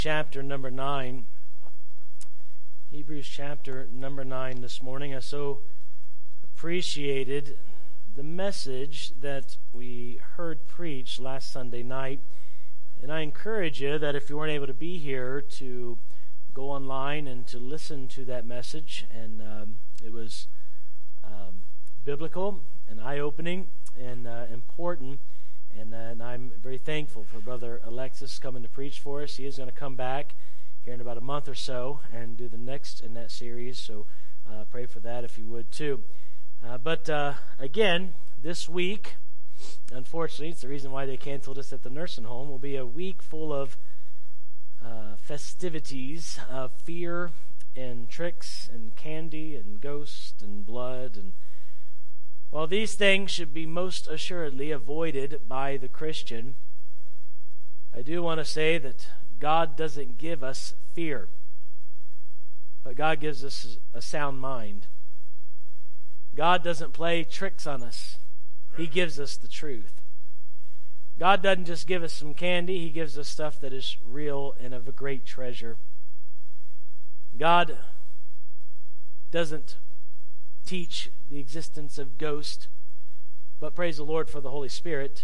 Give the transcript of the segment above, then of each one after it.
chapter number 9. Hebrews chapter number 9 this morning. I so appreciated the message that we heard preached last Sunday night. And I encourage you that if you weren't able to be here, to go online and to listen to that message. And it was biblical and eye-opening and important. And I'm very thankful for Brother Alexis coming to preach for us. He is going to come back here in about a month or so and do the next in that series. So pray for that if you would too. But again, this week, unfortunately, it's the reason why they canceled us at the nursing home, will be a week full of festivities of fear and tricks and candy and ghosts and blood. And while these things should be most assuredly avoided by the Christian, I do want to say that God doesn't give us fear, but God gives us a sound mind. God doesn't play tricks on us. He gives us the truth. God doesn't just give us some candy. He gives us stuff that is real and of a great treasure. God doesn't teach the existence of ghosts, but praise the Lord for the Holy Spirit.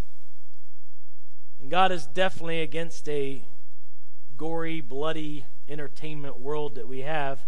And God is definitely against a gory, bloody entertainment world that we have,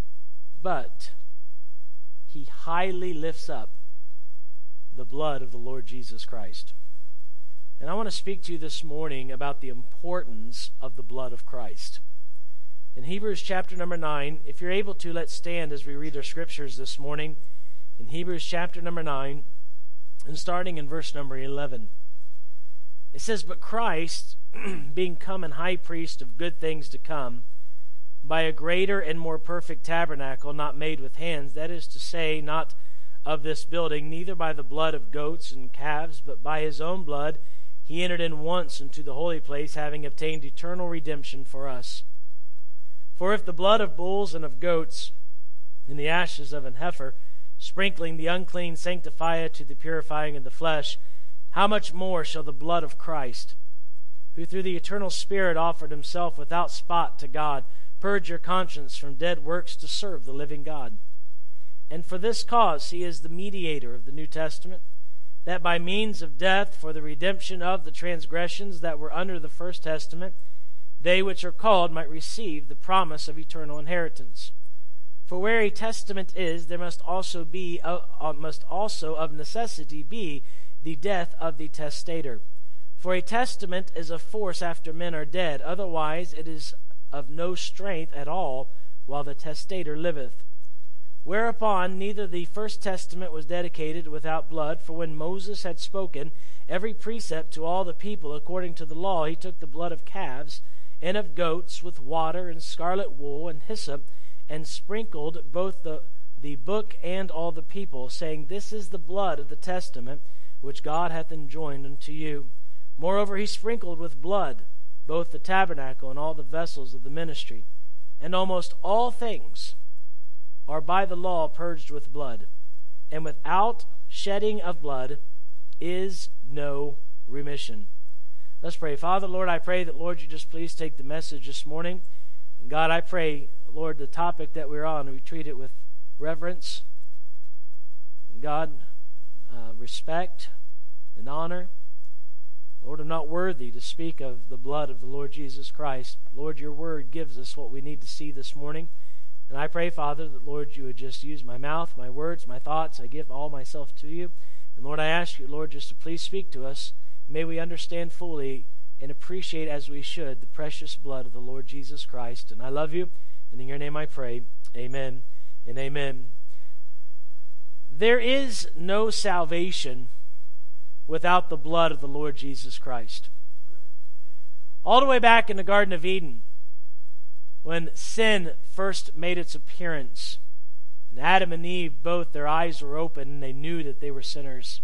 but He highly lifts up the blood of the Lord Jesus Christ. And I want to speak to you this morning about the importance of the blood of Christ. In Hebrews chapter number 9, if you're able to, let's stand as we read our scriptures this morning. In Hebrews chapter number 9, and starting in verse number 11. It says, "But Christ, being come an high priest of good things to come, by a greater and more perfect tabernacle, not made with hands, that is to say, not of this building, neither by the blood of goats and calves, but by his own blood, he entered in once into the holy place, having obtained eternal redemption for us. For if the blood of bulls and of goats, and the ashes of an heifer, sprinkling the unclean, sanctifieth to the purifying of the flesh, how much more shall the blood of Christ, who through the eternal Spirit offered himself without spot to God, purge your conscience from dead works to serve the living God? And for this cause he is the mediator of the New Testament, that by means of death for the redemption of the transgressions that were under the first testament, they which are called might receive the promise of eternal inheritance. For where a testament is, there must also of necessity be the death of the testator. For a testament is of force after men are dead, otherwise it is of no strength at all while the testator liveth. Whereupon neither the first testament was dedicated without blood, for when Moses had spoken every precept to all the people according to the law, he took the blood of calves and of goats with water and scarlet wool and hyssop, and sprinkled both the book and all the people, saying, This is the blood of the testament which God hath enjoined unto you. Moreover, he sprinkled with blood both the tabernacle and all the vessels of the ministry. And almost all things are by the law purged with blood, and without shedding of blood is no remission." Let's pray. Father, Lord, I pray that, Lord, you just please take the message this morning. And God, I pray, Lord, the topic that we're on, we treat it with reverence, and God, respect and honor. Lord, I'm not worthy to speak of the blood of the Lord Jesus Christ. Lord, your word gives us what we need to see this morning. And I pray, Father, that, Lord, you would just use my mouth, my words, my thoughts. I give all myself to you. And Lord, I ask you, Lord, just to please speak to us. May we understand fully and appreciate as we should the precious blood of the Lord Jesus Christ. And I love you, and in your name I pray. Amen and amen. There is no salvation without the blood of the Lord Jesus Christ. All the way back in the Garden of Eden, when sin first made its appearance, and Adam and Eve, both their eyes were open and they knew that they were sinners.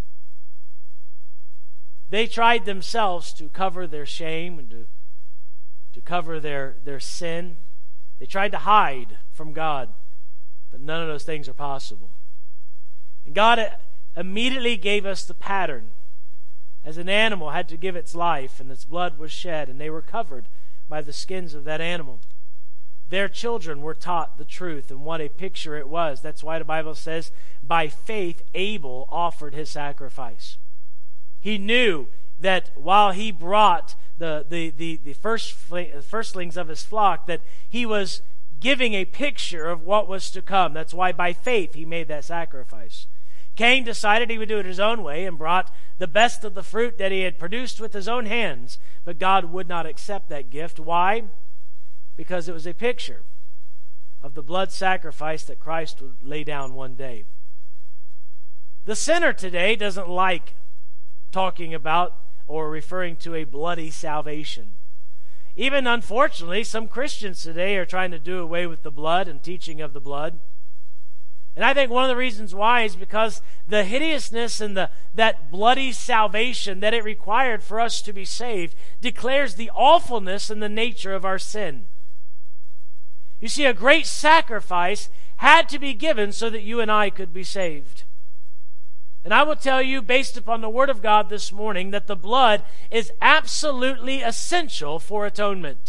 They tried themselves to cover their shame and to cover their sin. They tried to hide from God, but none of those things are possible. And God immediately gave us the pattern. As an animal had to give its life and its blood was shed and they were covered by the skins of that animal. Their children were taught the truth, and what a picture it was. That's why the Bible says, by faith Abel offered his sacrifice. He knew that while he brought the firstlings of his flock, that he was giving a picture of what was to come. That's why by faith he made that sacrifice. Cain decided he would do it his own way and brought the best of the fruit that he had produced with his own hands, but God would not accept that gift. Why? Because it was a picture of the blood sacrifice that Christ would lay down one day. The sinner today doesn't like talking about or referring to a bloody salvation. Even, unfortunately, some Christians today are trying to do away with the blood and teaching of the blood. And I think one of the reasons why is because the hideousness and that bloody salvation that it required for us to be saved declares the awfulness and the nature of our sin. You see, a great sacrifice had to be given so that you and I could be saved. And I will tell you, based upon the Word of God this morning, that the blood is absolutely essential for atonement.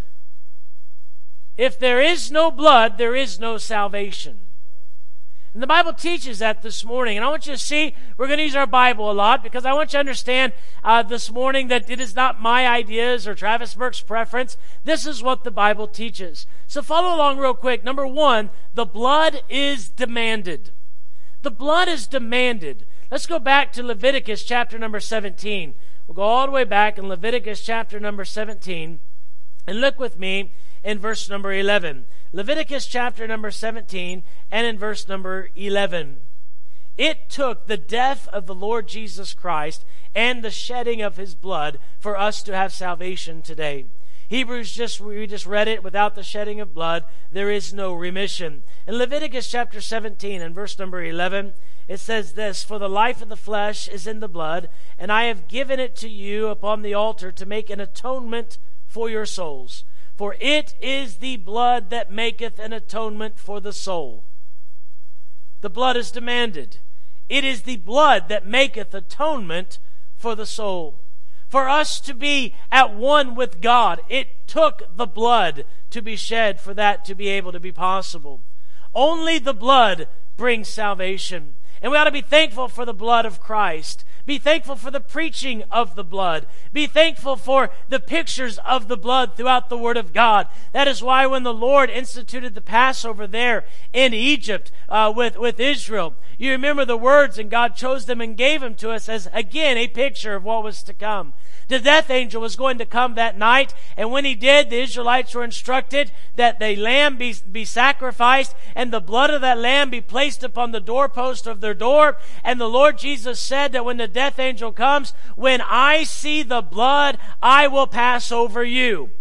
If there is no blood, there is no salvation. And the Bible teaches that this morning. And I want you to see, we're going to use our Bible a lot because I want you to understand this morning that it is not my ideas or Travis Burke's preference. This is what the Bible teaches. So follow along real quick. Number one, the blood is demanded. The blood is demanded. Let's go back to Leviticus chapter number 17. We'll go all the way back in Leviticus chapter number 17. And look with me in verse number 11. Leviticus chapter number 17 and in verse number 11. It took the death of the Lord Jesus Christ and the shedding of his blood for us to have salvation today. Hebrews, we just read it, without the shedding of blood, there is no remission. In Leviticus chapter 17 and verse number 11, it says this, "For the life of the flesh is in the blood, and I have given it to you upon the altar to make an atonement for your souls. For it is the blood that maketh an atonement for the soul." The blood is demanded. It is the blood that maketh atonement for the soul. For us to be at one with God, it took the blood to be shed for that to be able to be possible. Only the blood brings salvation. And we ought to be thankful for the blood of Christ. Be thankful for the preaching of the blood. Be thankful for the pictures of the blood throughout the Word of God. That is why when the Lord instituted the Passover there in Egypt with Israel, you remember the words, and God chose them and gave them to us as, again, a picture of what was to come. The death angel was going to come that night, and when he did, the Israelites were instructed that the lamb be sacrificed, and the blood of that lamb be placed upon the doorpost of their door. And the Lord Jesus said that when the death angel comes, "When I see the blood, I will pass over you."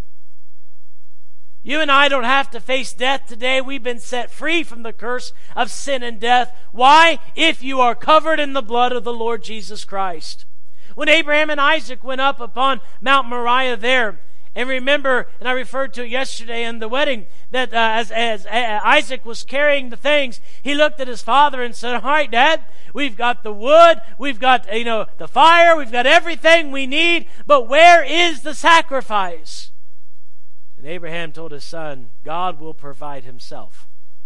You and I don't have to face death today. We've been set free from the curse of sin and death. Why? If you are covered in the blood of the Lord Jesus Christ. When Abraham and Isaac went up upon Mount Moriah there, and remember, and I referred to it yesterday in the wedding, that as Isaac was carrying the things, he looked at his father and said, "All right, Dad, we've got the wood, we've got the fire, we've got everything we need, but where is the sacrifice?" And Abraham told his son, "God will provide himself.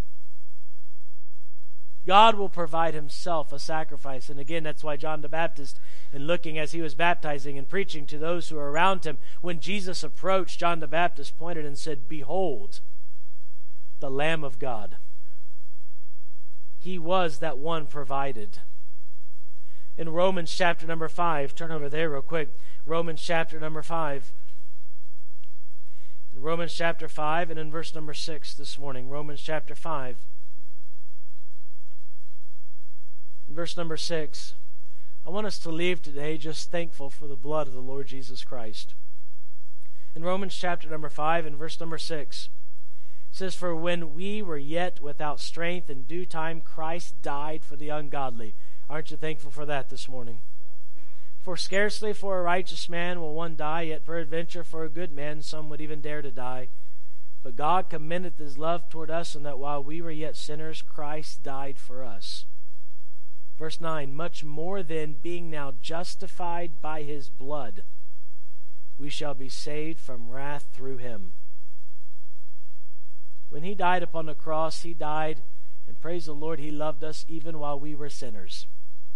God will provide himself a sacrifice." And again, that's why John the Baptist, in looking as he was baptizing and preaching to those who were around him, when Jesus approached, John the Baptist pointed and said, "Behold, the Lamb of God." He was that one provided. In Romans chapter number 5, turn over there real quick. Romans chapter number 5. In Romans chapter 5 and in verse number 6 this morning. Romans chapter 5. In verse number 6, I want us to leave today just thankful for the blood of the Lord Jesus Christ. In Romans chapter number 5 and verse number 6, it says, "For when we were yet without strength, in due time Christ died for the ungodly." Aren't you thankful for that this morning? "For scarcely for a righteous man will one die, yet peradventure for a good man some would even dare to die. But God commendeth his love toward us, in that while we were yet sinners, Christ died for us." Verse 9, "Much more then, being now justified by his blood, we shall be saved from wrath through him. When he died upon the cross, he died, and praise the Lord, he loved us even while we were sinners.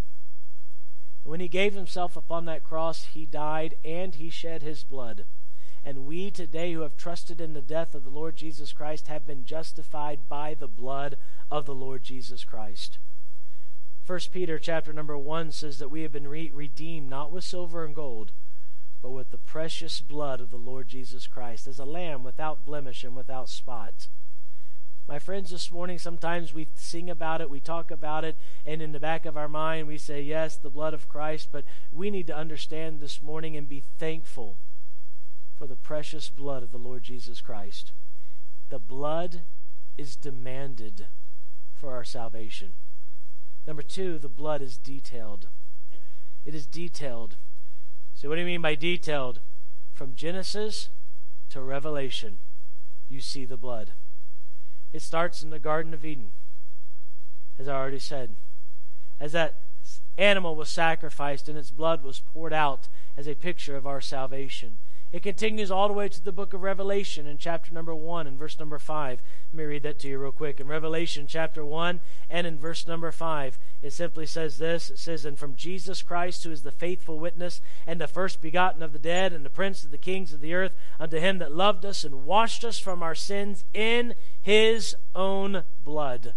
And when he gave himself upon that cross, he died and he shed his blood. And we today who have trusted in the death of the Lord Jesus Christ have been justified by the blood of the Lord Jesus Christ. 1 Peter chapter number 1 says that we have been redeemed not with silver and gold, but with the precious blood of the Lord Jesus Christ, as a lamb without blemish and without spot. My friends, this morning sometimes we sing about it, we talk about it, and in the back of our mind we say, yes, the blood of Christ, but we need to understand this morning and be thankful for the precious blood of the Lord Jesus Christ. The blood is demanded for our salvation. Number 2, the blood is detailed. It is detailed. So what do you mean by detailed? From Genesis to Revelation, you see the blood. It starts in the Garden of Eden, as I already said. As that animal was sacrificed and its blood was poured out as a picture of our salvation. It continues all the way to the book of Revelation in chapter number 1 and verse number 5. Let me read that to you real quick. In Revelation chapter 1 and in verse number 5, it simply says this. It says, "And from Jesus Christ, who is the faithful witness, and the first begotten of the dead, and the prince of the kings of the earth, unto him that loved us and washed us from our sins in his own blood."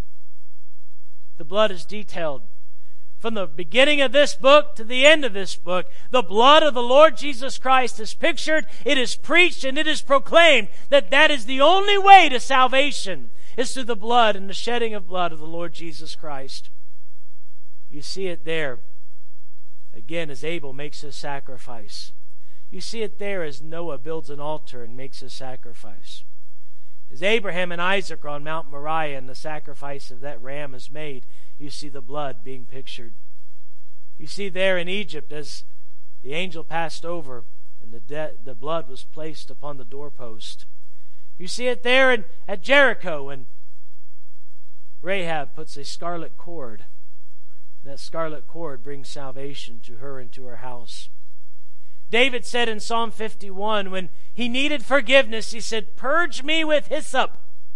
The blood is detailed. From the beginning of this book to the end of this book, the blood of the Lord Jesus Christ is pictured, it is preached, and it is proclaimed that that is the only way to salvation, is through the blood and the shedding of blood of the Lord Jesus Christ. You see it there, again, as Abel makes his sacrifice. You see it there as Noah builds an altar and makes his sacrifice. As Abraham and Isaac are on Mount Moriah and the sacrifice of that ram is made, you see the blood being pictured. You see there in Egypt as the angel passed over and the blood was placed upon the doorpost. You see it there at Jericho when Rahab puts a scarlet cord. And that scarlet cord brings salvation to her and to her house. David said in Psalm 51, when he needed forgiveness, he said, "Purge me with hyssop."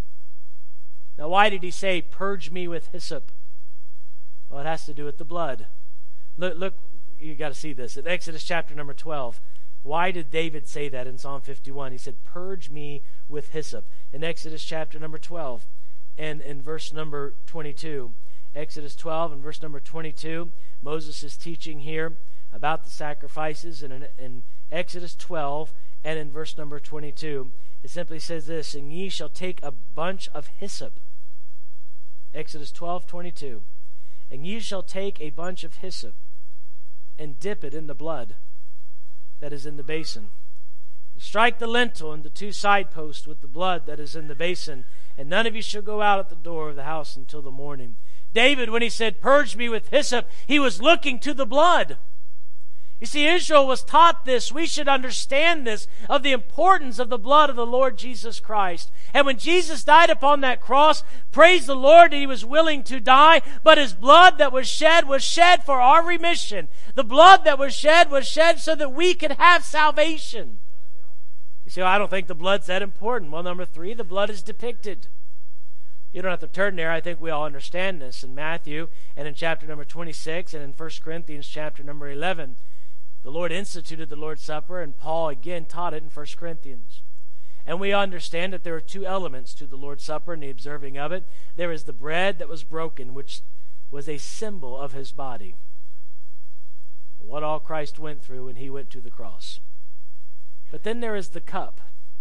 Now, why did he say, "Purge me with hyssop"? Well, it has to do with the blood. Look, you got to see this. In Exodus chapter number 12, why did David say that in Psalm 51? He said, "Purge me with hyssop." In Exodus chapter number 12 and in verse number 22. Exodus 12 and verse number 22, Moses is teaching here about the sacrifices. And in Exodus 12 and in verse number 22, it simply says this, "And ye shall take a bunch of hyssop." Exodus 12:22. "And ye shall take a bunch of hyssop and dip it in the blood that is in the basin. And strike the lintel and the 2 side posts with the blood that is in the basin, and none of you shall go out at the door of the house until the morning." David, when he said, "Purge me with hyssop," he was looking to the blood. You see, Israel was taught this. We should understand this, of the importance of the blood of the Lord Jesus Christ. And when Jesus died upon that cross, praise the Lord that he was willing to die, but his blood that was shed for our remission. The blood that was shed so that we could have salvation. You say, "Well, I don't think the blood's that important." Well, number 3, the blood is depicted. You don't have to turn there. I think we all understand this. In Matthew and in chapter number 26 and in 1 Corinthians chapter number 11, the Lord instituted the Lord's Supper, and Paul again taught it in 1 Corinthians. And we understand that there are 2 elements to the Lord's Supper and the observing of it. There is the bread that was broken, which was a symbol of his body. What all Christ went through when he went to the cross. But then there is the cup.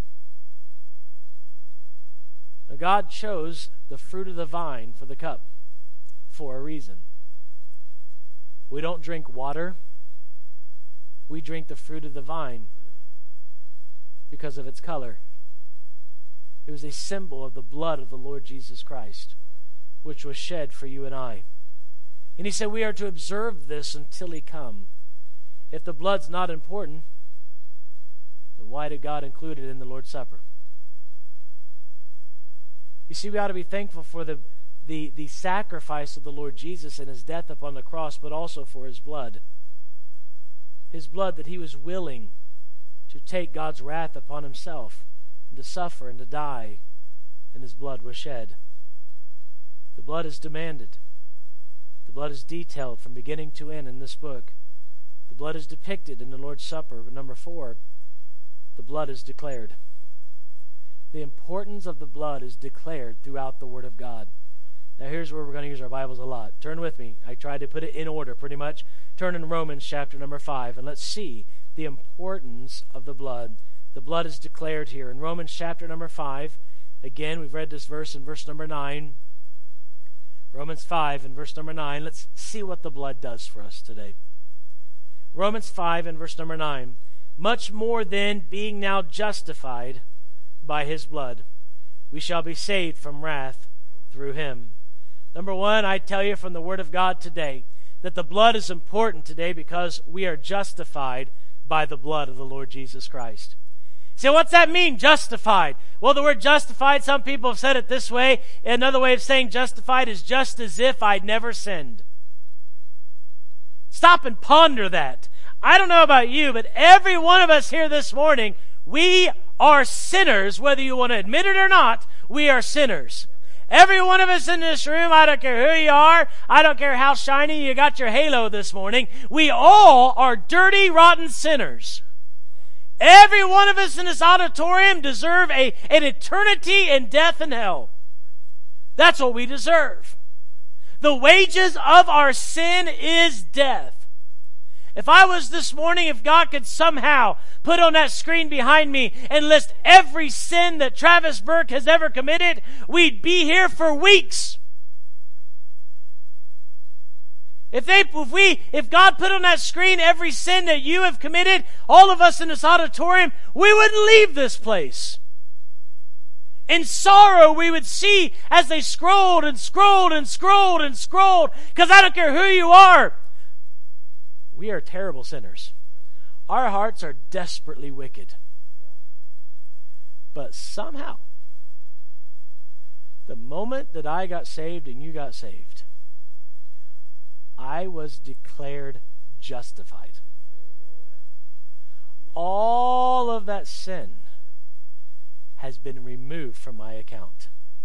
Now, God chose the fruit of the vine for the cup for a reason. We don't drink water. We drink the fruit of the vine because of its color. It was a symbol of the blood of the Lord Jesus Christ, which was shed for you and I. And he said we are to observe this until he come. If the blood's not important, then why did God include it in the Lord's Supper? You see, we ought to be thankful for the sacrifice of the Lord Jesus and his death upon the cross, but also for his blood. His blood that he was willing to take God's wrath upon himself and to suffer and to die, and his blood was shed. The blood is demanded. The blood is detailed from beginning to end in this book. The blood is depicted in the Lord's Supper. But number 4, the blood is declared. The importance of the blood is declared throughout the Word of God. Now here's where we're going to use our Bibles a lot. Turn with me. I tried to put it in order pretty much. Turn in Romans chapter number 5, and let's see the importance of the blood. The blood is declared here. In Romans chapter number 5, again, we've read this verse in verse number 9. Romans 5 and verse number 9. Let's see what the blood does for us today. Romans 5 and verse number 9. Much more then, being now justified by his blood, we shall be saved from wrath through him. Number 1, I tell you from the Word of God today that the blood is important today because we are justified by the blood of the Lord Jesus Christ. So what's that mean, justified? Well, the word justified, some people have said it this way. Another way of saying justified is just as if I'd never sinned. Stop and ponder that. I don't know about you, but every one of us here this morning, we are sinners. Whether you want to admit it or not, we are sinners. Every one of us in this room, I don't care who you are, I don't care how shiny you got your halo this morning, we all are dirty, rotten sinners. Every one of us in this auditorium deserve an eternity in death and hell. That's what we deserve. The wages of our sin is death. If I was this morning, if God could somehow put on that screen behind me and list every sin that Travis Burke has ever committed, we'd be here for weeks. If God put on that screen every sin that you have committed, all of us in this auditorium, we wouldn't leave this place. In sorrow, we would see as they scrolled and scrolled and scrolled and scrolled, because I don't care who you are, we are terrible sinners. Our hearts are desperately wicked. But somehow, the moment that I got saved and you got saved, I was declared justified. All of that sin has been removed from my account.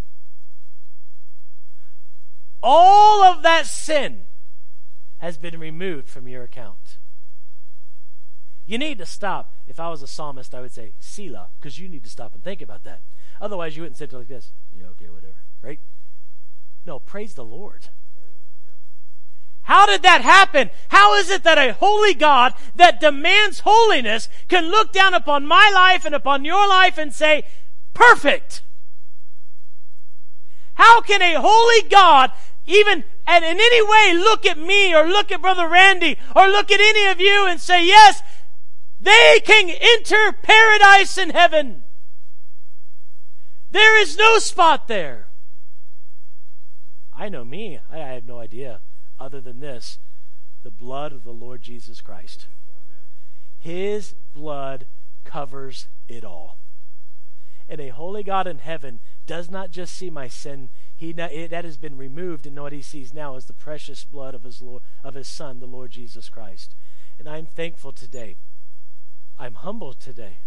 All of that sin has been removed from your account. You need to stop. If I was a psalmist, I would say, Selah, because you need to stop and think about that. Otherwise, you wouldn't sit there like this. Yeah, okay, whatever, right? No, praise the Lord. How did that happen? How is it that a holy God that demands holiness can look down upon my life and upon your life and say, perfect? How can a holy God even and in any way look at me or look at Brother Randy or look at any of you and say, yes, they can enter paradise in heaven? There is no spot there. I know me. I have no idea other than this, the blood of the Lord Jesus Christ. His blood covers it all. And a holy God in heaven does not just see my sin. That has been removed, and what he sees now is the precious blood of his Son, the Lord Jesus Christ. And I'm thankful today. I'm humbled today.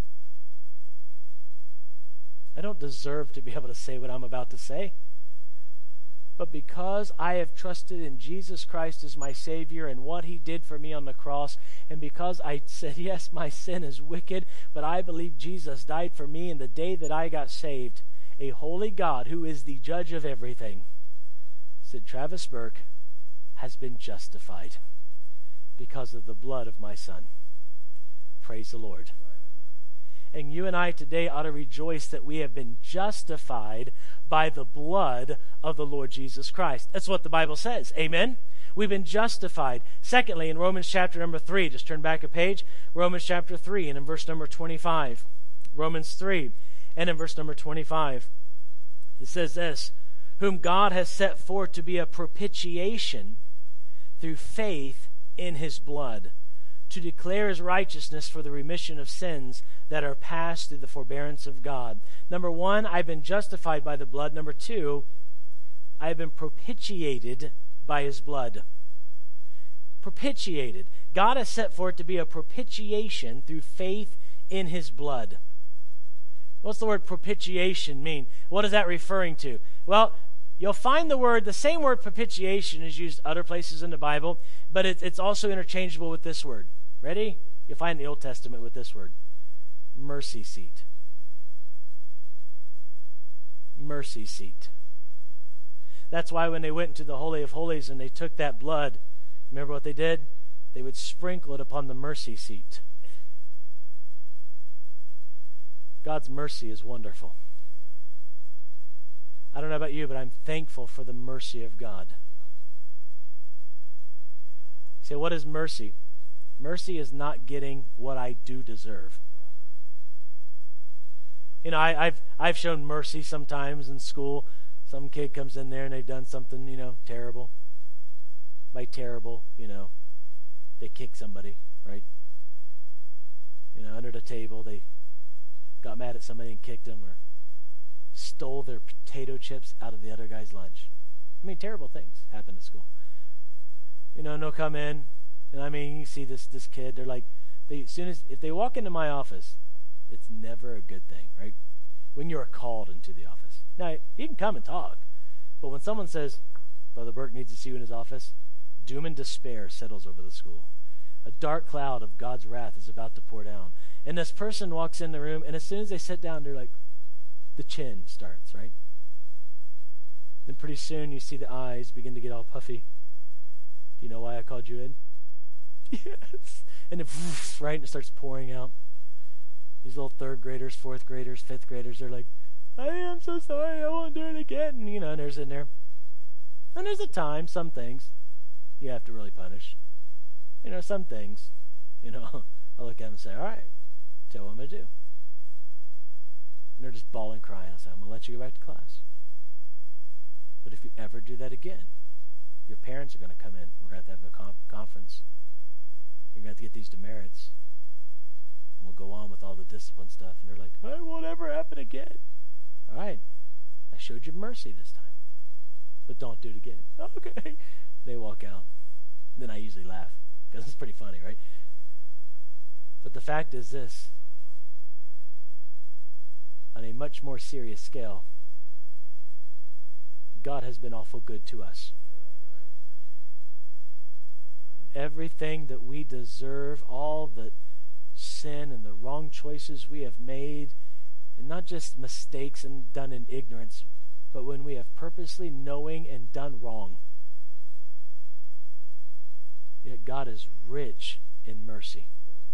I don't deserve to be able to say what I'm about to say. But because I have trusted in Jesus Christ as my Savior and what he did for me on the cross, and because I said, yes, my sin is wicked, but I believe Jesus died for me, and the day that I got saved, a holy God who is the judge of everything said, Travis Burke has been justified because of the blood of my Son. Praise the Lord. And you and I today ought to rejoice that we have been justified by the blood of the Lord Jesus Christ. That's what the Bible says. Amen? We've been justified. Secondly, in Romans chapter number 3, just turn back a page, Romans chapter 3 and in verse number 25. Romans 3 and in verse number 25. It says this, whom God has set forth to be a propitiation through faith in his blood, to declare his righteousness for the remission of sins that are passed through the forbearance of God. Number 1, I've been justified by the blood. Number 2, I have been propitiated by his blood. Propitiated. God has set forth to be a propitiation through faith in his blood. What's the word propitiation mean? What is that referring to? Well, you'll find the same word propitiation is used other places in the Bible, but it's also interchangeable with this word. Ready? You'll find in the Old Testament with this word. Mercy seat. Mercy seat. That's why when they went into the Holy of Holies and they took that blood, remember what they did? They would sprinkle it upon the mercy seat. God's mercy is wonderful. I don't know about you, but I'm thankful for the mercy of God. So what is mercy? Mercy is not getting what I do deserve. You know, I've shown mercy sometimes in school. Some kid comes in there and they've done something, terrible. By terrible, they kick somebody, right? Under the table, they got mad at somebody and kicked them, or stole their potato chips out of the other guy's lunch. Terrible things happen at school. And they'll come in, and you see this kid, they're like, if they walk into my office, it's never a good thing, right? When you're called into the office. Now, you can come and talk, but when someone says, Brother Burke needs to see you in his office, doom and despair settles over the school. A dark cloud of God's wrath is about to pour down. And this person walks in the room, and as soon as they sit down, they're like, the chin starts, right? Then pretty soon you see the eyes begin to get all puffy. Do you know why I called you in? Yes. And then, right, and it starts pouring out. These little third graders, fourth graders, fifth graders, they're like, I am so sorry, I won't do it again. And there's in there. And there's a time, some things you have to really punish. Some things, I'll look at them and say, all right, tell what I'm going to do. And they're just bawling, crying. I'll say, I'm going to let you go back to class. But if you ever do that again, your parents are going to come in. We're going to have a conference. You're going to have to get these demerits. And we'll go on with all the discipline stuff. And they're like, it won't ever happen again. All right, I showed you mercy this time. But don't do it again. Okay. They walk out. Then I usually laugh, because it's pretty funny, right? But the fact is this. On a much more serious scale, God has been awful good to us. Everything that we deserve, all the sin and the wrong choices we have made, and not just mistakes and done in ignorance, but when we have purposely knowing and done wrong. Yet God is rich in mercy.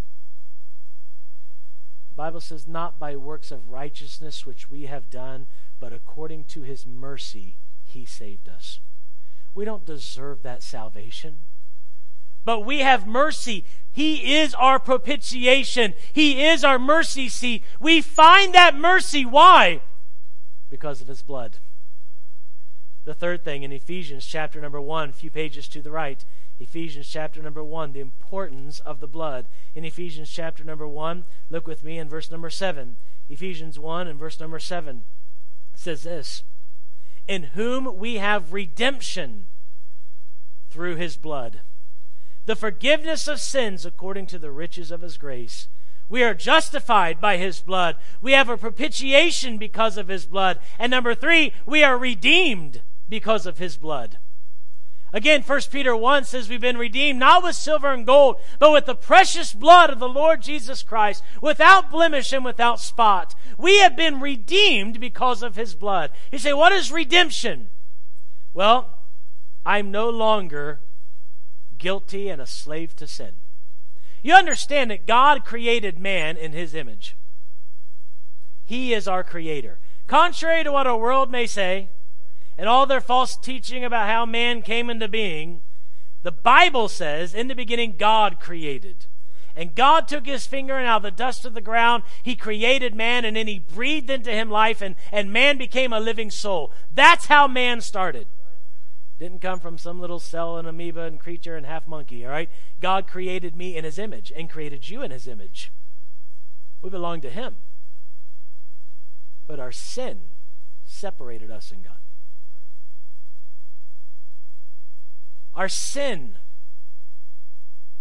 The Bible says, not by works of righteousness which we have done, but according to his mercy he saved us. We don't deserve that salvation, but we have mercy. He is our propitiation. He is our mercy seat. We find that mercy. Why? Because of his blood. The third thing in Ephesians chapter number 1, a few pages to the right, Ephesians chapter number 1, the importance of the blood. In Ephesians chapter number 1, look with me in verse number 7. Ephesians 1 and verse number 7 says this, in whom we have redemption through his blood, the forgiveness of sins according to the riches of his grace. We are justified by his blood. We have a propitiation because of his blood. And number 3, we are redeemed because of his blood. Again, 1 Peter 1 says we've been redeemed not with silver and gold, but with the precious blood of the Lord Jesus Christ, without blemish and without spot. We have been redeemed because of his blood. You say, what is redemption? Well, I'm no longer guilty and a slave to sin. You understand that God created man in his image. He is our creator. Contrary to what our world may say, and all their false teaching about how man came into being, the Bible says, in the beginning, God created. And God took his finger and out of the dust of the ground, he created man, and then he breathed into him life, and man became a living soul. That's how man started. Didn't come from some little cell and amoeba and creature and half monkey, all right? God created me in his image and created you in his image. We belong to him. But our sin separated us and God. Our sin,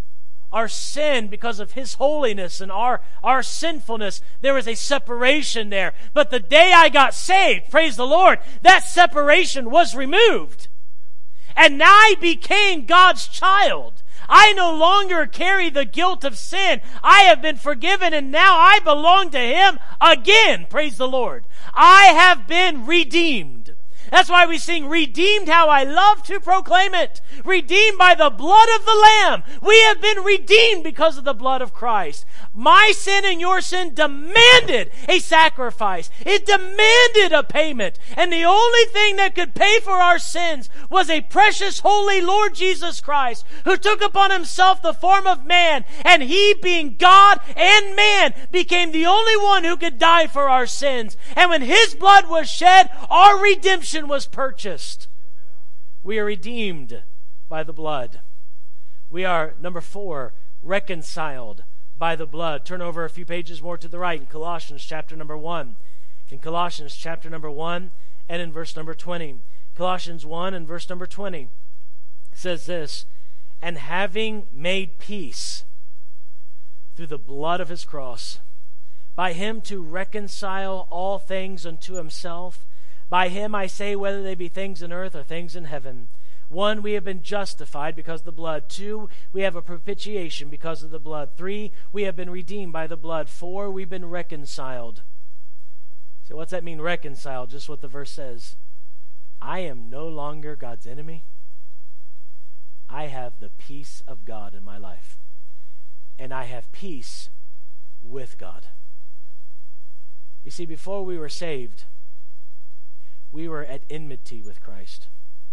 our sin, because of His holiness and our sinfulness, there was a separation there. But the day I got saved, praise the Lord, that separation was removed. And now I became God's child. I no longer carry the guilt of sin. I have been forgiven, and now I belong to Him again. Praise the Lord. I have been redeemed. That's why we sing, redeemed, how I love to proclaim it. Redeemed by the blood of the Lamb. We have been redeemed because of the blood of Christ. My sin and your sin demanded a sacrifice. It demanded a payment. And the only thing that could pay for our sins was a precious, holy Lord Jesus Christ, who took upon Himself the form of man. And He, being God and man, became the only one who could die for our sins. And when His blood was shed, our redemption was purchased. We are redeemed by the blood. We are, number 4, reconciled by the blood. Turn over a few pages more to the right in Colossians chapter number 1. In Colossians chapter number 1 and in verse number 20. Colossians 1 and verse number 20 says this, and having made peace through the blood of His cross, by Him to reconcile all things unto Himself. By Him I say, whether they be things in earth or things in heaven. 1, we have been justified because of the blood. 2, we have a propitiation because of the blood. 3, we have been redeemed by the blood. 4, we've been reconciled. So what's that mean, reconciled? Just what the verse says. I am no longer God's enemy. I have the peace of God in my life. And I have peace with God. You see, before we were saved, we were at enmity with Christ.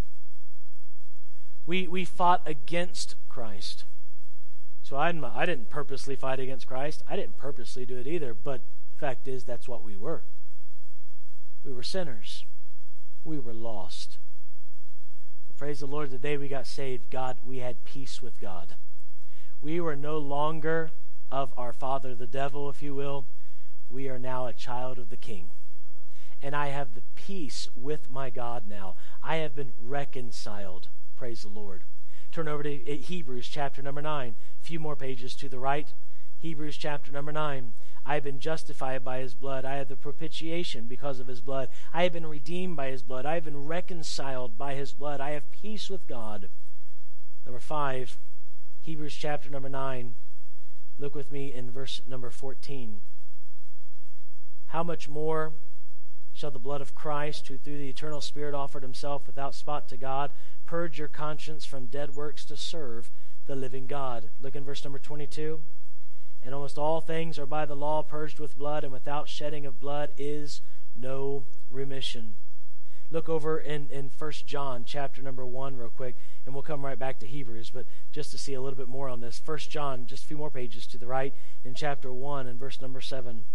We fought against Christ. So I didn't purposely fight against Christ. I didn't purposely do it either. But the fact is, that's what we were. We were sinners. We were lost. But praise the Lord, the day we got saved, we had peace with God. We were no longer of our father, the devil, if you will. We are now a child of the King. And I have the peace with my God now. I have been reconciled. Praise the Lord. Turn over to Hebrews chapter number 9. A few more pages to the right. Hebrews chapter number 9. I have been justified by His blood. I have the propitiation because of His blood. I have been redeemed by His blood. I have been reconciled by His blood. I have peace with God. Number 5, Hebrews chapter number 9. Look with me in verse number 14. How much more shall the blood of Christ, who through the eternal Spirit offered Himself without spot to God, purge your conscience from dead works to serve the living God? Look in verse number 22. And almost all things are by the law purged with blood, and without shedding of blood is no remission. Look over in 1 John chapter number 1 real quick, and we'll come right back to Hebrews, but just to see a little bit more on this. 1 John, just a few more pages to the right, in chapter 1 and verse number 7.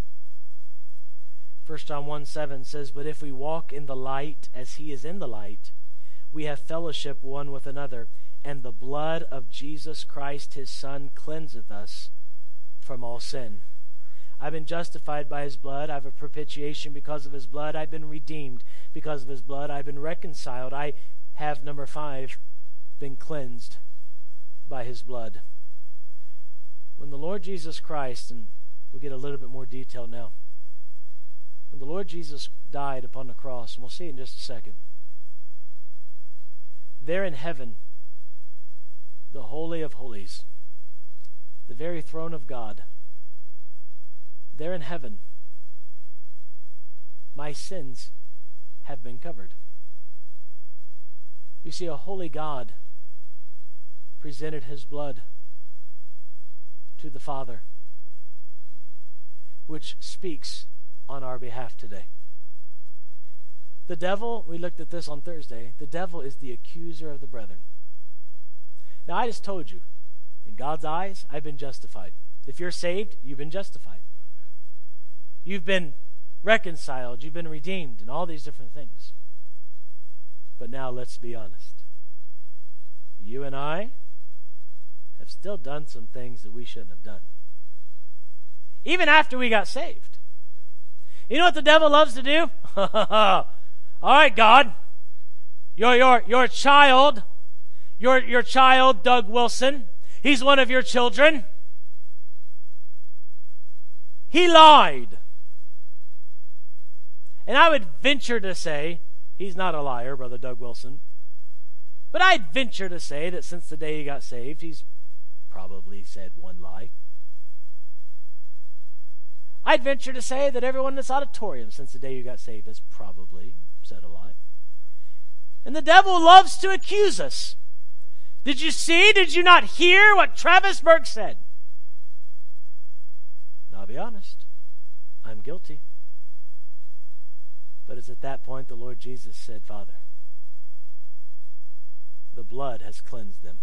1 John 1:7 says, but if we walk in the light as He is in the light, we have fellowship one with another, and the blood of Jesus Christ His Son cleanseth us from all sin. I've been justified by His blood. I have a propitiation because of His blood. I've been redeemed because of His blood. I've been reconciled. I have, number 5, been cleansed by His blood. When the Lord Jesus Christ, and we'll get a little bit more detail now, when the Lord Jesus died upon the cross, and we'll see in just a second, there in heaven, the Holy of Holies, the very throne of God, there in heaven, my sins have been covered. You see, a holy God presented His blood to the Father, which speaks on our behalf today. The devil, we looked at this on Thursday, the devil is the accuser of the brethren. Now, I just told you, in God's eyes, I've been justified. If you're saved, you've been justified. You've been reconciled, you've been redeemed, and all these different things. But now, let's be honest. You and I have still done some things that we shouldn't have done. Even after we got saved. You know what the devil loves to do? All right, God, your child, your child, Doug Wilson, he's one of your children. He lied. And I would venture to say, he's not a liar, Brother Doug Wilson, but I'd venture to say that since the day he got saved, he's probably said one lie. I'd venture to say that everyone in this auditorium since the day you got saved has probably said a lie. And the devil loves to accuse us. Did you see? Did you not hear what Travis Burke said? And I'll be honest, I'm guilty. But it's at that point the Lord Jesus said, Father, the blood has cleansed them.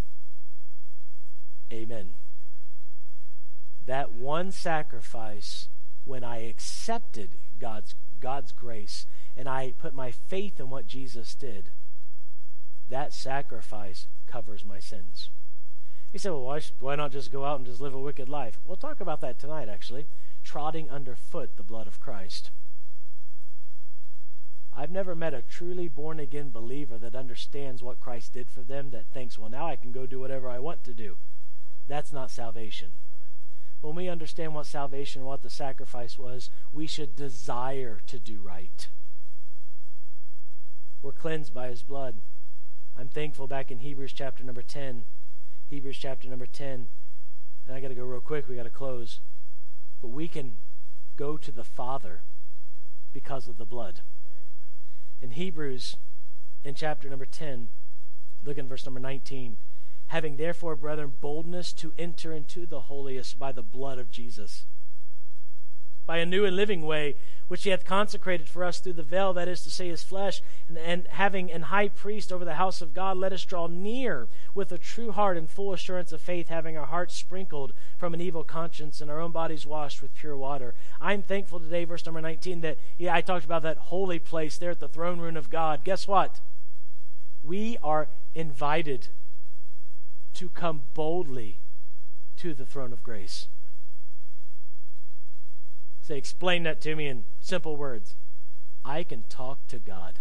Amen. That one sacrifice, when I accepted God's grace and I put my faith in what Jesus did, that sacrifice covers my sins. You say, well, why not just go out and just live a wicked life? We'll talk about that tonight, actually. Trotting underfoot the blood of Christ. I've never met a truly born-again believer that understands what Christ did for them, that thinks, well, now I can go do whatever I want to do. That's not salvation. When we understand what salvation and what the sacrifice was, we should desire to do right. We're cleansed by his blood. I'm thankful back in Hebrews chapter number 10. Hebrews chapter number 10. And I got to go real quick. We got to close. But we can go to the Father because of the blood. In Hebrews, in chapter number 10, look in verse number 19. Having therefore, brethren, boldness to enter into the holiest by the blood of Jesus, by a new and living way, which he hath consecrated for us through the veil, that is to say, his flesh, and having an high priest over the house of God, let us draw near with a true heart and full assurance of faith, having our hearts sprinkled from an evil conscience and our own bodies washed with pure water. I'm thankful today, verse number 19, that I talked about that holy place there at the throne room of God. Guess what? We are invited to come boldly to the throne of grace. Say, explain that to me in simple words. I can talk to God.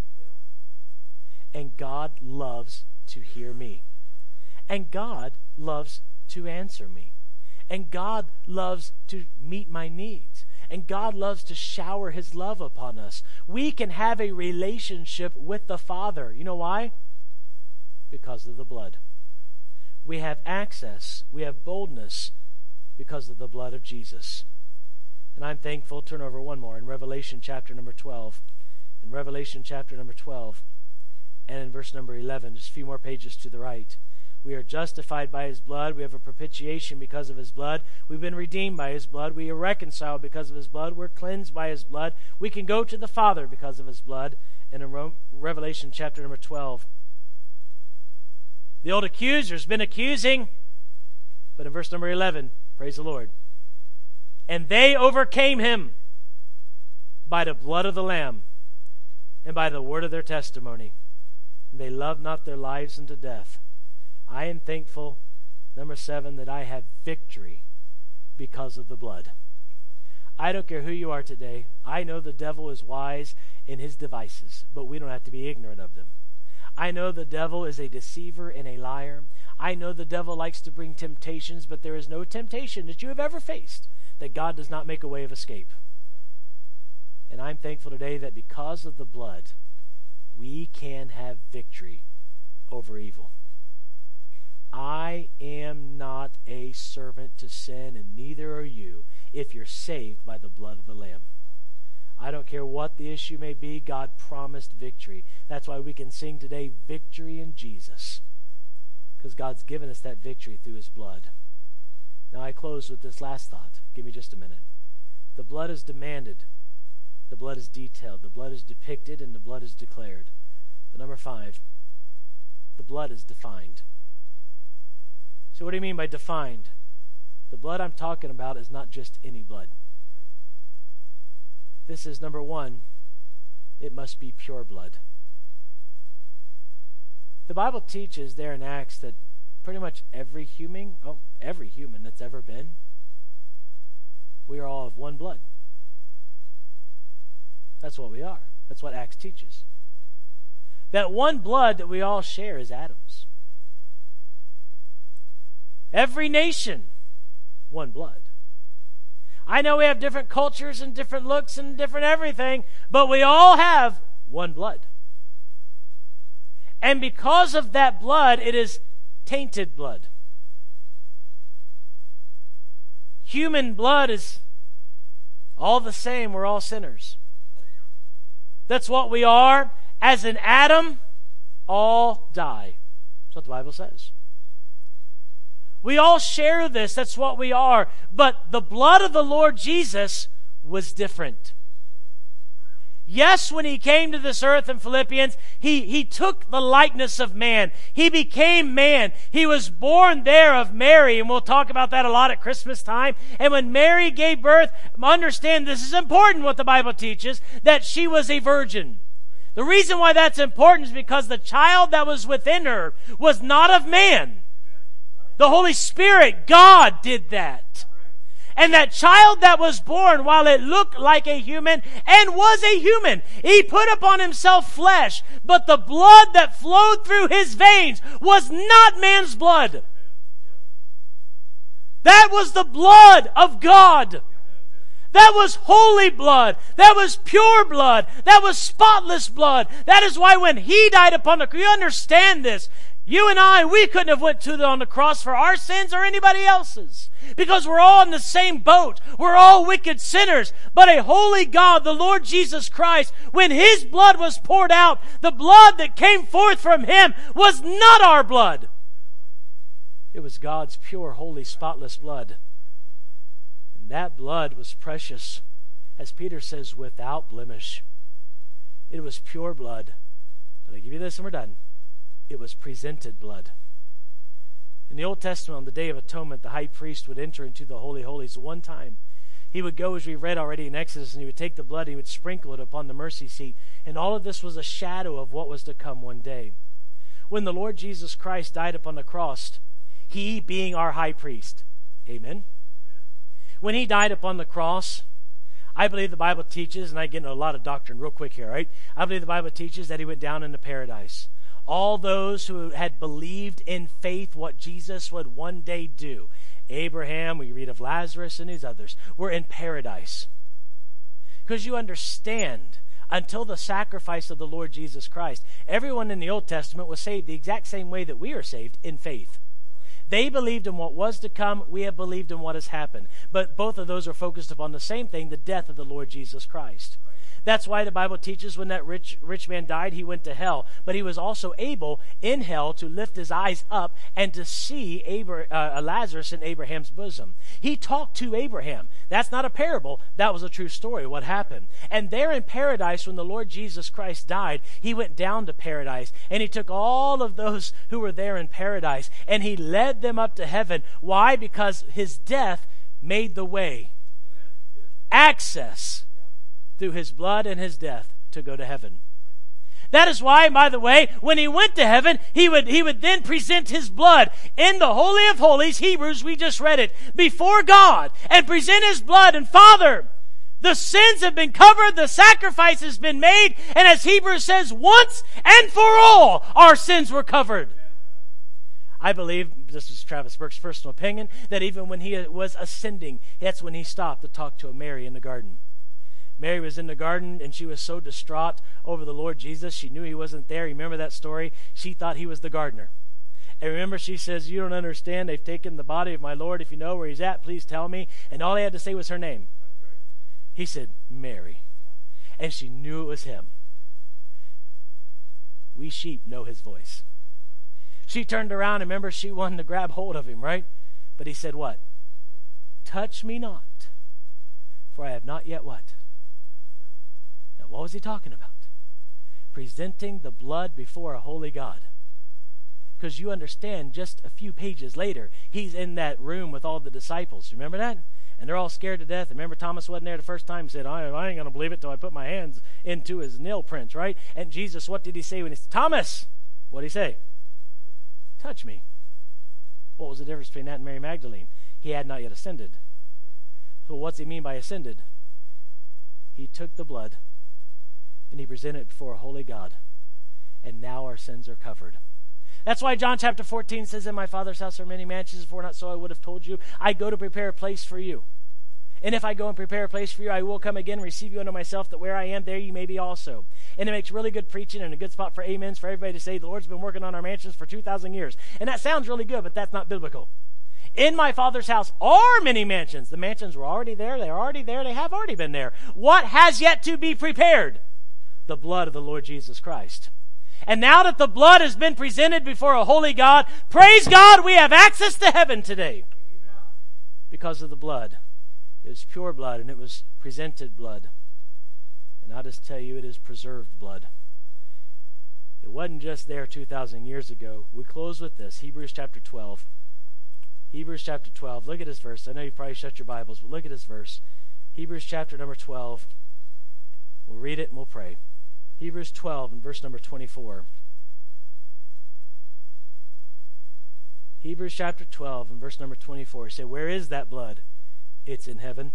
And God loves to hear me. And God loves to answer me. And God loves to meet my needs. And God loves to shower his love upon us. We can have a relationship with the Father. You know why? Because of the blood. We have access. We have boldness because of the blood of Jesus. And I'm thankful. Turn over one more in Revelation chapter number 12. In Revelation chapter number 12 and in verse number 11, just a few more pages to the right. We are justified by his blood. We have a propitiation because of his blood. We've been redeemed by his blood. We are reconciled because of his blood. We're cleansed by his blood. We can go to the Father because of his blood. And in Revelation chapter number 12, the old accuser's been accusing, but in verse number 11, praise the Lord. And they overcame him by the blood of the Lamb and by the word of their testimony. And they loved not their lives unto death. I am thankful, number 7, that I have victory because of the blood. I don't care who you are today. I know the devil is wise in his devices, but we don't have to be ignorant of them. I know the devil is a deceiver and a liar. I know the devil likes to bring temptations, but there is no temptation that you have ever faced that God does not make a way of escape. And I'm thankful today that because of the blood, we can have victory over evil. I am not a servant to sin, and neither are you if you're saved by the blood of the Lamb. I don't care what the issue may be, God promised victory. That's why we can sing today, victory in Jesus, because God's given us that victory through his blood. Now I close with this last thought. Give me just a minute. The blood is demanded. The blood is detailed. The blood is depicted, and the blood is declared. But number 5, the blood is defined. So what do you mean by defined? The blood I'm talking about is not just any blood. This is number 1, it must be pure blood. The Bible teaches there in Acts that pretty much every human that's ever been, we are all of one blood. That's what we are. That's what Acts teaches. That one blood that we all share is Adam's. Every nation, one blood. I know we have different cultures and different looks and different everything, but we all have one blood. And because of that blood, it is tainted blood. Human blood is all the same. We're all sinners. That's what we are. As in Adam, all die. That's what the Bible says. We all share this. That's what we are. But the blood of the Lord Jesus was different. Yes, when he came to this earth in Philippians, he took the likeness of man. He became man. He was born there of Mary, and we'll talk about that a lot at Christmas time. And when Mary gave birth, understand this is important what the Bible teaches, that she was a virgin. The reason why that's important is because the child that was within her was not of man. The Holy Spirit, God, did that. And that child that was born, while it looked like a human and was a human, he put upon himself flesh, but the blood that flowed through his veins was not man's blood. That was the blood of God. That was holy blood. That was pure blood. That was spotless blood. That is why when he died upon the cross, you understand this. You and I, we couldn't have went on the cross for our sins or anybody else's. Because we're all in the same boat. We're all wicked sinners. But a holy God, the Lord Jesus Christ, when his blood was poured out, the blood that came forth from him was not our blood. It was God's pure, holy, spotless blood. And that blood was precious. As Peter says, without blemish. It was pure blood. But I give you this and we're done. It was presented blood. In the Old Testament, on the Day of Atonement, the high priest would enter into the Holy Holies one time. He would go, as we read already in Exodus, and he would take the blood and he would sprinkle it upon the mercy seat. And all of this was a shadow of what was to come one day. When the Lord Jesus Christ died upon the cross, he being our high priest. Amen. When he died upon the cross, I believe the Bible teaches, and I get into a lot of doctrine real quick here, right? I believe the Bible teaches that he went down into paradise. All those who had believed in faith what Jesus would one day do. Abraham, we read of Lazarus and these others, were in paradise. Because you understand, until the sacrifice of the Lord Jesus Christ, everyone in the Old Testament was saved the exact same way that we are saved, in faith. They believed in what was to come. We have believed in what has happened. But both of those are focused upon the same thing, the death of the Lord Jesus Christ. That's why the Bible teaches when that rich man died, he went to hell. But he was also able in hell to lift his eyes up and to see Lazarus in Abraham's bosom. He talked to Abraham. That's not a parable. That was a true story, what happened. And there in paradise, when the Lord Jesus Christ died, he went down to paradise. And he took all of those who were there in paradise and he led them up to heaven. Why? Because his death made the way. Access through his blood and his death to go to heaven. That is why, by the way, when he went to heaven, he would then present his blood in the Holy of Holies, Hebrews, we just read it, before God, and present his blood. And Father, the sins have been covered, the sacrifice has been made, and as Hebrews says, once and for all, our sins were covered. I believe, this is Travis Burke's personal opinion, that even when he was ascending, that's when he stopped to talk to Mary in the garden. Mary was in the garden and she was so distraught over the Lord Jesus. She knew he wasn't there. You remember that story? She thought he was the gardener. And remember, she says, you don't understand. They've taken the body of my Lord. If you know where he's at, please tell me. And all he had to say was her name. He said, Mary. And she knew it was him. We sheep know his voice. She turned around and remember, she wanted to grab hold of him, right? But he said what? Touch me not, for I have not yet what? What was he talking about? Presenting the blood before a holy God. Because you understand, just a few pages later, he's in that room with all the disciples. Remember that? And they're all scared to death. Remember, Thomas wasn't there the first time. He said, I ain't going to believe it till I put my hands into his nail prints, right? And Jesus, what did he say when he said, Thomas? What did he say? Touch me. What was the difference between that and Mary Magdalene? He had not yet ascended. So what's he mean by ascended? He took the blood and he presented it before a holy God. And now our sins are covered. That's why John chapter 14 says, in my Father's house are many mansions, if it were not so I would have told you. I go to prepare a place for you. And if I go and prepare a place for you, I will come again and receive you unto myself, that where I am, there you may be also. And it makes really good preaching and a good spot for amens for everybody to say, the Lord's been working on our mansions for 2,000 years. And that sounds really good, but that's not biblical. In my Father's house are many mansions. The mansions were already there. They're already there. They have already been there. What has yet to be prepared? The blood of the Lord Jesus Christ. And now that the blood has been presented before a holy God, praise God, we have access to heaven today. Because of the blood. It was pure blood, and it was presented blood. And I'll just tell you, it is preserved blood. It wasn't just there 2,000 years ago. We close with this, Hebrews chapter 12. Hebrews chapter 12. Look at this verse. I know you probably shut your Bibles, but look at this verse. Hebrews chapter number 12. We'll read it and we'll pray. Hebrews 12 and verse number 24. Hebrews chapter 12 and verse number 24. Say, where is that blood? It's in heaven.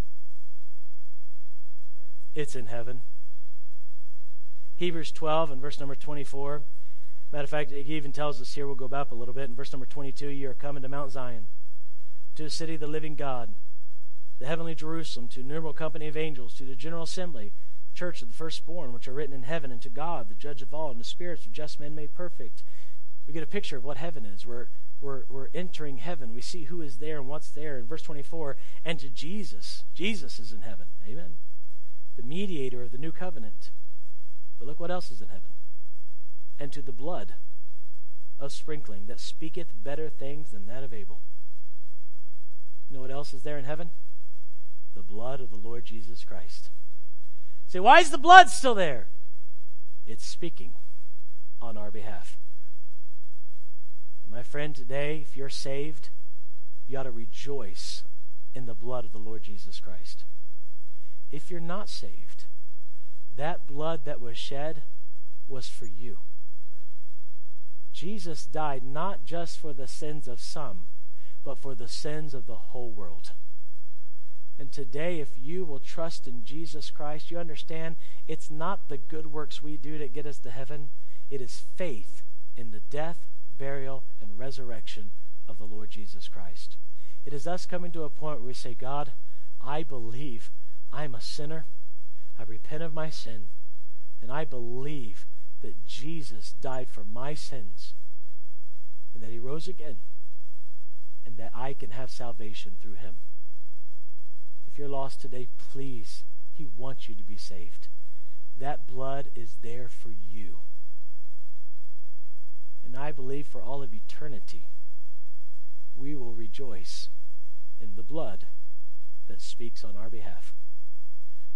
It's in heaven. Hebrews 12 and verse number 24. Matter of fact, he even tells us here, we'll go back a little bit. In verse number 22, you are coming to Mount Zion, to the city of the living God, the heavenly Jerusalem, to innumerable company of angels, to the general assembly, church of the firstborn, which are written in heaven, and to God, the judge of all, and the spirits of just men made perfect. We get a picture of what heaven is. We're entering heaven. We see who is there and what's there. In verse 24, and to Jesus. Jesus is in heaven. Amen. The mediator of the new covenant. But look what else is in heaven. And to the blood of sprinkling that speaketh better things than that of Abel. You know what else is there in heaven? The blood of the Lord Jesus Christ. Say, why is the blood still there? It's speaking on our behalf. And my friend, today, if you're saved, you ought to rejoice in the blood of the Lord Jesus Christ. If you're not saved, that blood that was shed was for you. Jesus died not just for the sins of some, but for the sins of the whole world. And today, if you will trust in Jesus Christ, you understand it's not the good works we do that get us to heaven. It is faith in the death, burial, and resurrection of the Lord Jesus Christ. It is us coming to a point where we say, God, I believe I'm a sinner. I repent of my sin, and I believe that Jesus died for my sins, and that he rose again, and that I can have salvation through him. If you're lost today, please, he wants you to be saved. That blood is there for you. And I believe for all of eternity, we will rejoice in the blood that speaks on our behalf.